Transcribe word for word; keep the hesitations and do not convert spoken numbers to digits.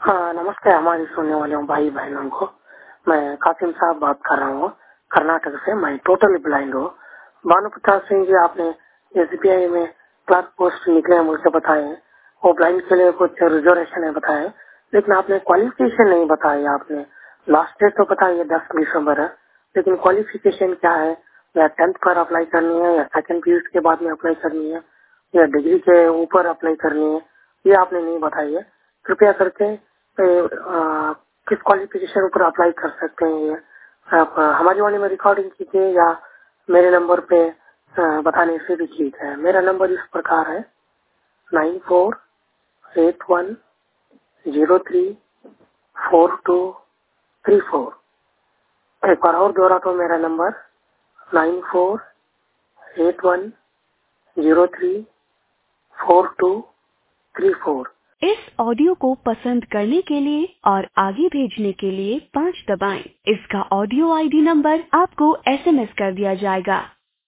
हाँ, नमस्ते हमारे सुनने वाले भाई बहनों को। मैं कासिम साहब बात कर रहा हूँ कर्नाटक से। मैं टोटली ब्लाइंड हूँ। भानु प्रताप सिंह जी, आपने एसबीआई में क्लर्क पोस्ट निकले हैं मुझसे बताए। वो ब्लाइंड के लिए कुछ रिजर्वेशन है बताए, लेकिन आपने क्वालिफिकेशन नहीं बताई। आपने लास्ट डेट तो बताइए दस दिसंबर है, लेकिन क्वालिफिकेशन क्या है? या टेंथ पर अप्लाई करनी है, या सेकंड पीयूष के बाद में अप्लाई करनी है, या डिग्री के ऊपर अप्लाई करनी है, ये आपने नहीं बताई है। कृपया करके पे, आ, किस क्वालिफिकेशन पर अप्लाई कर सकते हैं ये आप आ, हमारी वाली में रिकॉर्डिंग कीजिए, या मेरे नंबर पे आ, बताने से भी ठीक है। मेरा नंबर इस प्रकार है nine four eight one zero three four two three four. एक बार और दोहरा तो मेरा number nine four eight one zero three four two three four. इस ऑडियो को पसंद करने के लिए और आगे भेजने के लिए पाँच दबाएं। इसका ऑडियो आईडी नंबर आपको एसएमएस कर दिया जाएगा।